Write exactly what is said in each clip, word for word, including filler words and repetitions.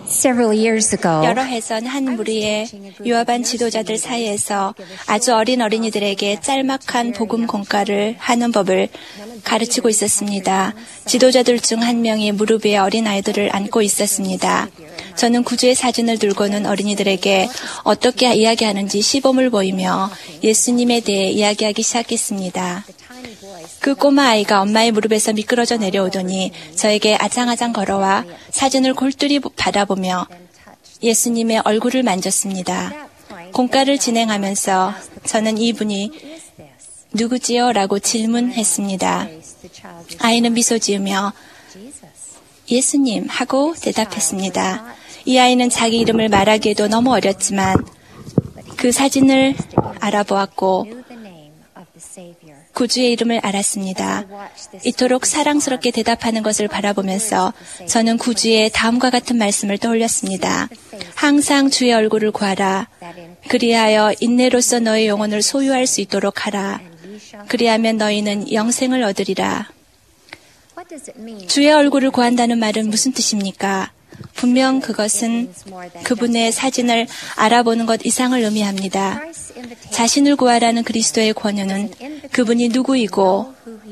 Several years ago, 여러 해전 한 무리의 유아반 지도자들 사이에서 아주 어린 어린이들에게 짤막한 복음 공과를 하는 법을 가르치고 있었습니다. 지도자들 중 한 명이 무릎 위에 어린 아이들을 안고 있었습니다. 저는 구주의 사진을 들고는 어린이들에게 어떻게 이야기하는지 시범을 보이며 예수님에 대해 이야기하기 시작했습니다. 그 꼬마 아이가 엄마의 무릎에서 미끄러져 내려오더니 저에게 아장아장 걸어와 사진을 골똘히 바라보며 예수님의 얼굴을 만졌습니다. 공과를 진행하면서 저는 이분이 누구지요? 라고 질문했습니다. 아이는 미소 지으며 예수님 하고 대답했습니다. 이 아이는 자기 이름을 말하기에도 너무 어렸지만 그 사진을 알아보았고 구주의 이름을 알았습니다. 이토록 사랑스럽게 대답하는 것을 바라보면서 저는 구주의 다음과 같은 말씀을 떠올렸습니다. 항상 주의 얼굴을 구하라. 그리하여 인내로서 너의 영혼을 소유할 수 있도록 하라. 그리하면 너희는 영생을 얻으리라. 주의 얼굴을 구한다는 말은 무슨 뜻입니까? 분명 그것은 그분의 사진을 알아보는 것 이상을 의미합니다. 자신을 구하라는 그리스도의 권유는 그분이 누구이고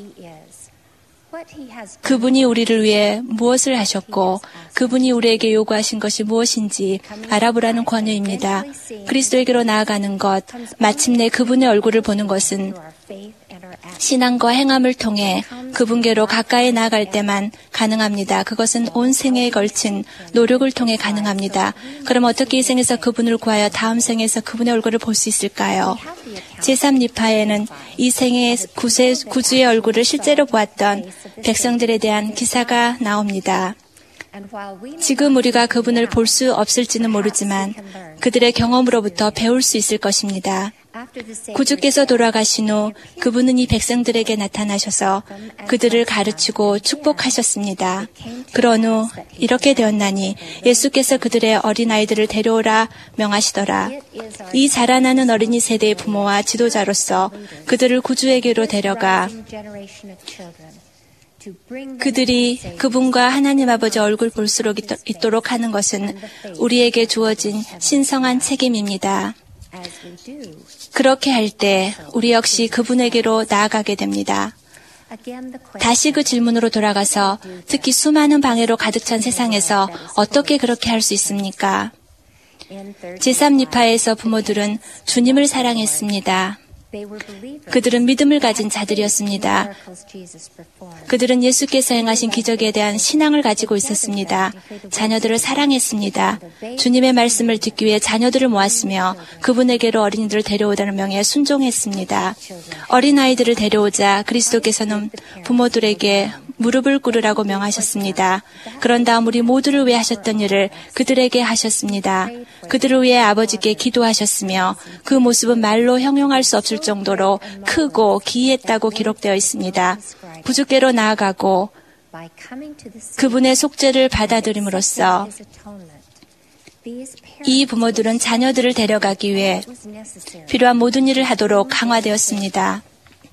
그분이 우리를 위해 무엇을 하셨고 그분이 우리에게 요구하신 것이 무엇인지 알아보라는 권유입니다. 그리스도에게로 나아가는 것, 마침내 그분의 얼굴을 보는 것은 신앙과 행함을 통해 그분께로 가까이 나아갈 때만 가능합니다. 그것은 온 생애에 걸친 노력을 통해 가능합니다. 그럼 어떻게 이 생에서 그분을 구하여 다음 생에서 그분의 얼굴을 볼 수 있을까요? 제삼 니파에는 이 생에 구세, 구주의 얼굴을 실제로 보았던 백성들에 대한 기사가 나옵니다. 지금 우리가 그분을 볼 수 없을지는 모르지만 그들의 경험으로부터 배울 수 있을 것입니다. 구주께서 돌아가신 후 그분은 이 백성들에게 나타나셔서 그들을 가르치고 축복하셨습니다. 그런 후 이렇게 되었나니 예수께서 그들의 어린아이들을 데려오라 명하시더라. 이 자라나는 어린이 세대의 부모와 지도자로서 그들을 구주에게로 데려가 그들이 그분과 하나님 아버지 얼굴 볼 수 있도록 하는 것은 우리에게 주어진 신성한 책임입니다. 그렇게 할 때 우리 역시 그분에게로 나아가게 됩니다. 다시 그 질문으로 돌아가서 특히 수많은 방해로 가득 찬 세상에서 어떻게 그렇게 할 수 있습니까? 제삼 니파에서 부모들은 주님을 사랑했습니다. 그들은 믿음을 가진 자들이었습니다. 그들은 예수께서 행하신 기적에 대한 신앙을 가지고 있었습니다. 자녀들을 사랑했습니다. 주님의 말씀을 듣기 위해 자녀들을 모았으며 그분에게로 어린이들을 데려오다는 명에 순종했습니다. 어린아이들을 데려오자 그리스도께서는 부모들에게 무릎을 꿇으라고 명하셨습니다. 그런 다음 우리 모두를 위해 하셨던 일을 그들에게 하셨습니다. 그들을 위해 아버지께 기도하셨으며 그 모습은 말로 형용할 수 없을 정도로 크고 기이했다고 기록되어 있습니다. 구주께로 나아가고 그분의 속죄를 받아들임으로써 이 부모들은 자녀들을 데려가기 위해 필요한 모든 일을 하도록 강화되었습니다.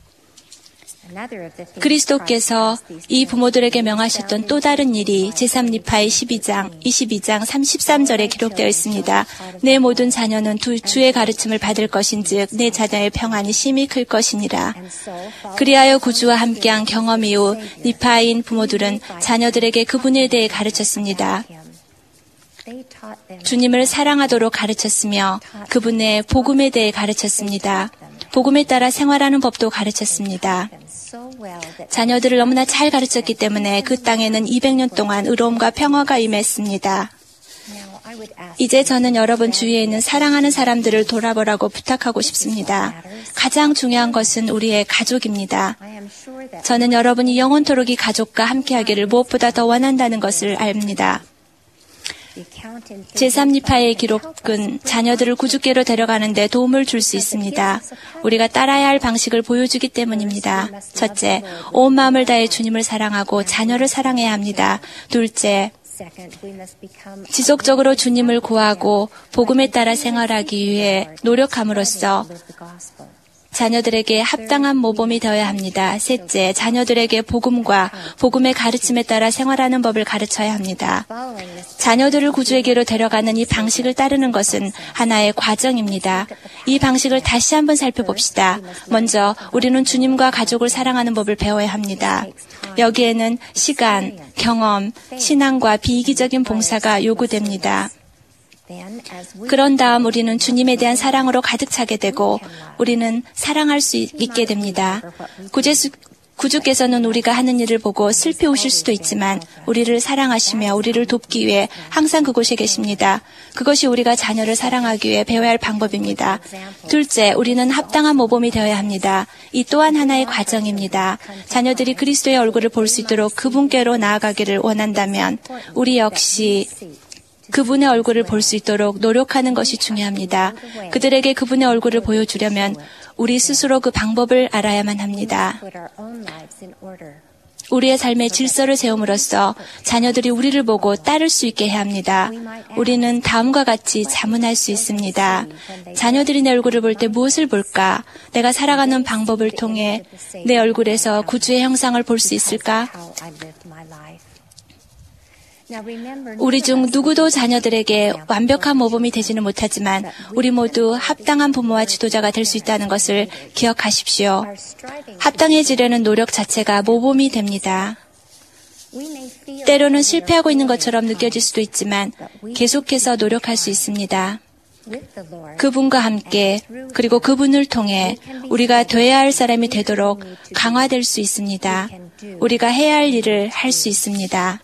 그리스도께서 이 부모들에게 명하셨던 또 다른 일이 제삼 니파의 십이 장, 이십이 장 삼십삼 절에 기록되어 있습니다. 내 모든 자녀는 두 주의 가르침을 받을 것인즉 내 자녀의 평안이 심히 클 것이니라. 그리하여 구주와 함께한 경험 이후 니파인 부모들은 자녀들에게 그분에 대해 가르쳤습니다. 주님을 사랑하도록 가르쳤으며 그분의 복음에 대해 가르쳤습니다. 복음에 따라 생활하는 법도 가르쳤습니다. 자녀들을 너무나 잘 가르쳤기 때문에 그 땅에는 이백 년 동안 의로움과 평화가 임했습니다. 이제 저는 여러분 주위에 있는 사랑하는 사람들을 돌아보라고 부탁하고 싶습니다. 가장 중요한 것은 우리의 가족입니다. 저는 여러분이 영원토록 이 가족과 함께하기를 무엇보다 더 원한다는 것을 압니다. 제삼 니파의 기록은 자녀들을 구주께로 데려가는 데 도움을 줄 수 있습니다. 우리가 따라야 할 방식을 보여주기 때문입니다. 첫째, 온 마음을 다해 주님을 사랑하고 자녀를 사랑해야 합니다. 둘째, 지속적으로 주님을 구하고 복음에 따라 생활하기 위해 노력함으로써 자녀들에게 합당한 모범이 되어야 합니다. 셋째, 자녀들에게 복음과 복음의 가르침에 따라 생활하는 법을 가르쳐야 합니다. 자녀들을 구주에게로 데려가는 이 방식을 따르는 것은 하나의 과정입니다. 이 방식을 다시 한번 살펴봅시다. 먼저 우리는 주님과 가족을 사랑하는 법을 배워야 합니다. 여기에는 시간, 경험, 신앙과 비이기적인 봉사가 요구됩니다. 그런 다음 우리는 주님에 대한 사랑으로 가득 차게 되고 우리는 사랑할 수 있게 됩니다. 구제수, 구주께서는 우리가 하는 일을 보고 슬피우실 수도 있지만 우리를 사랑하시며 우리를 돕기 위해 항상 그곳에 계십니다. 그것이 우리가 자녀를 사랑하기 위해 배워야 할 방법입니다. 둘째, 우리는 합당한 모범이 되어야 합니다. 이 또한 하나의 과정입니다. 자녀들이 그리스도의 얼굴을 볼 수 있도록 그분께로 나아가기를 원한다면 우리 역시 그분의 얼굴을 볼 수 있도록 노력하는 것이 중요합니다. 그들에게 그분의 얼굴을 보여주려면 우리 스스로 그 방법을 알아야만 합니다. 우리의 삶의 질서를 세움으로써 자녀들이 우리를 보고 따를 수 있게 해야 합니다. 우리는 다음과 같이 자문할 수 있습니다. 자녀들이 내 얼굴을 볼 때 무엇을 볼까? 내가 살아가는 방법을 통해 내 얼굴에서 구주의 형상을 볼 수 있을까? 우리 중 누구도 자녀들에게 완벽한 모범이 되지는 못하지만 우리 모두 합당한 부모와 지도자가 될 수 있다는 것을 기억하십시오. 합당해지려는 노력 자체가 모범이 됩니다. 때로는 실패하고 있는 것처럼 느껴질 수도 있지만 계속해서 노력할 수 있습니다. 그분과 함께 그리고 그분을 통해 우리가 돼야 할 사람이 되도록 강화될 수 있습니다. 우리가 해야 할 일을 할 수 있습니다.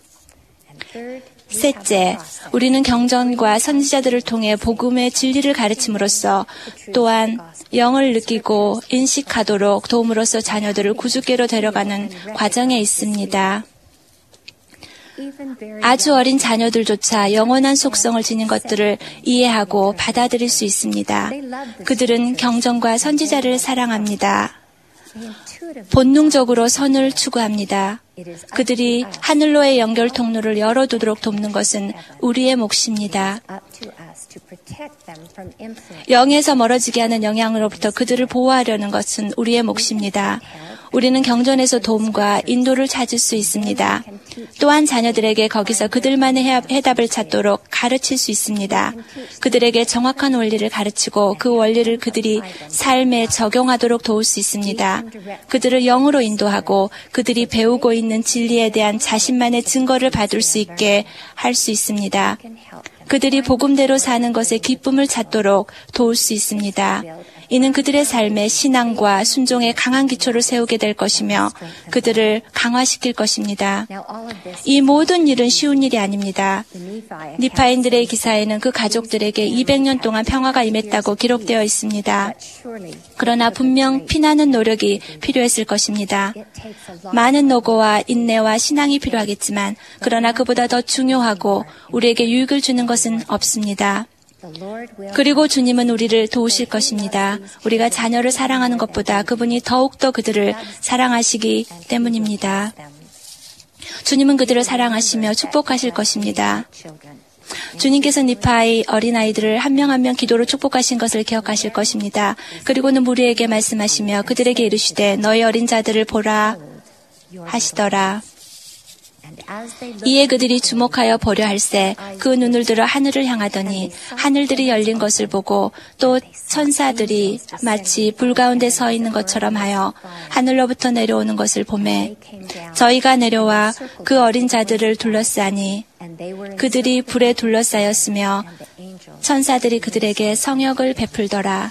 셋째, 우리는 경전과 선지자들을 통해 복음의 진리를 가르침으로써 또한 영을 느끼고 인식하도록 도움으로써 자녀들을 구주께로 데려가는 과정에 있습니다. 아주 어린 자녀들조차 영원한 속성을 지닌 것들을 이해하고 받아들일 수 있습니다. 그들은 경전과 선지자를 사랑합니다. 본능적으로 선을 추구합니다. 그들이 하늘로의 연결 통로를 열어두도록 돕는 것은 우리의 몫입니다. 영에서 멀어지게 하는 영향으로부터 그들을 보호하려는 것은 우리의 몫입니다. 우리는 경전에서 도움과 인도를 찾을 수 있습니다. 또한 자녀들에게 거기서 그들만의 해답을 찾도록 가르칠 수 있습니다. 그들에게 정확한 원리를 가르치고 그 원리를 그들이 삶에 적용하도록 도울 수 있습니다. 그들을 영으로 인도하고 그들이 배우고 있는 진리에 대한 자신만의 증거를 받을 수 있게 할 수 있습니다. 그들이 복음대로 사는 것에 기쁨을 찾도록 도울 수 있습니다. 이는 그들의 삶에 신앙과 순종의 강한 기초를 세우게 될 것이며 그들을 강화시킬 것입니다. 이 모든 일은 쉬운 일이 아닙니다. 니파인들의 기사에는 그 가족들에게 이백 년 동안 평화가 임했다고 기록되어 있습니다. 그러나 분명 피나는 노력이 필요했을 것입니다. 많은 노고와 인내와 신앙이 필요하겠지만 그러나 그보다 더 중요하고 우리에게 유익을 주는 것은 없습니다. 그리고 주님은 우리를 도우실 것입니다. 우리가 자녀를 사랑하는 것보다 그분이 더욱더 그들을 사랑하시기 때문입니다. 주님은 그들을 사랑하시며 축복하실 것입니다. 주님께서 니파의 어린아이들을 한 명 한 명 기도로 축복하신 것을 기억하실 것입니다. 그리고는 무리에게 말씀하시며 그들에게 이르시되 너희 어린 자들을 보라 하시더라. 이에 그들이 주목하여 보려 할새 그 눈을 들어 하늘을 향하더니 하늘들이 열린 것을 보고 또 천사들이 마치 불 가운데 서 있는 것처럼 하여 하늘로부터 내려오는 것을 보매 저희가 내려와 그 어린 자들을 둘러싸니 그들이 불에 둘러싸였으며 천사들이 그들에게 성역을 베풀더라.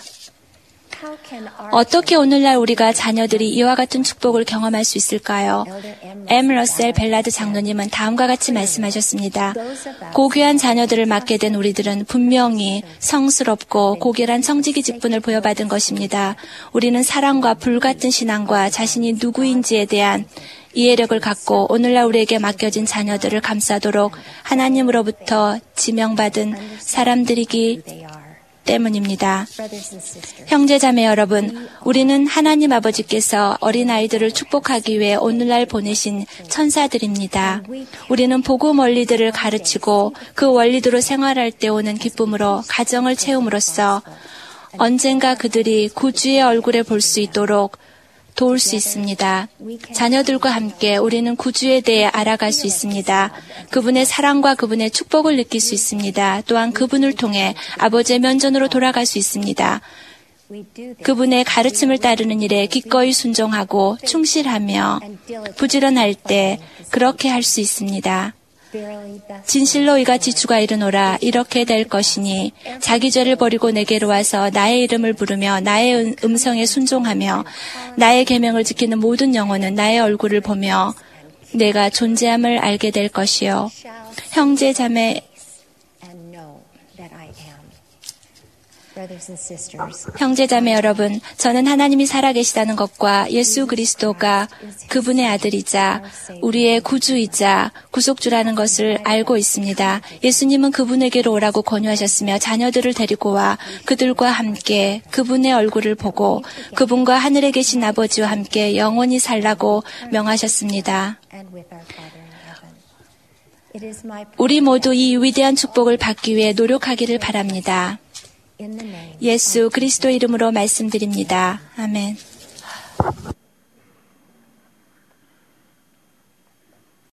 어떻게 오늘날 우리가 자녀들이 이와 같은 축복을 경험할 수 있을까요? 엠. 러셀 벨라드 장로님은 다음과 같이 말씀하셨습니다. 고귀한 자녀들을 맡게 된 우리들은 분명히 성스럽고 고결한 청지기 직분을 부여받은 것입니다. 우리는 사랑과 불같은 신앙과 자신이 누구인지에 대한 이해력을 갖고 오늘날 우리에게 맡겨진 자녀들을 감싸도록 하나님으로부터 지명받은 사람들이기 때문입니다. 형제자매 여러분, 우리는 하나님 아버지께서 어린아이들을 축복하기 위해 오늘날 보내신 천사들입니다. 우리는 복음 원리들을 가르치고 그 원리대로 생활할 때 오는 기쁨으로 가정을 채움으로써 언젠가 그들이 구주의 얼굴에 볼 수 있도록 도울 수 있습니다. 자녀들과 함께 우리는 구주에 대해 알아갈 수 있습니다. 그분의 사랑과 그분의 축복을 느낄 수 있습니다. 또한 그분을 통해 아버지의 면전으로 돌아갈 수 있습니다. 그분의 가르침을 따르는 일에 기꺼이 순종하고 충실하며 부지런할 때 그렇게 할 수 있습니다. 진실로 이같이 주가 이르노라 이렇게 될 것이니 자기 죄를 버리고 내게로 와서 나의 이름을 부르며 나의 음성에 순종하며 나의 계명을 지키는 모든 영혼은 나의 얼굴을 보며 내가 존재함을 알게 될 것이요. 형제 자매 형제자매 여러분, 저는 하나님이 살아계시다는 것과 예수 그리스도가 그분의 아들이자 우리의 구주이자 구속주라는 것을 알고 있습니다. 예수님은 그분에게로 오라고 권유하셨으며 자녀들을 데리고 와 그들과 함께 그분의 얼굴을 보고 그분과 하늘에 계신 아버지와 함께 영원히 살라고 명하셨습니다. 우리 모두 이 위대한 축복을 받기 위해 노력하기를 바랍니다. 예수 그리스도 이름으로 말씀드립니다. 아멘.